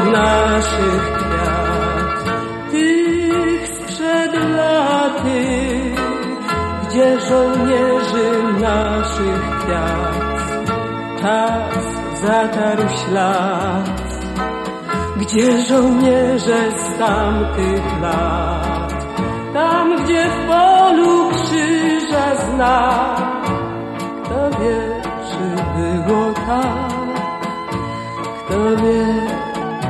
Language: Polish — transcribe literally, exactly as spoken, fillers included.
naszych kwiat, tych sprzed laty, gdzie żołnierzy naszych kwiat czas zatarł ślad, gdzie żołnierze z tamtych lat, tam gdzie w polu krzyża znak. Kto wie, czy było tak, kto wie,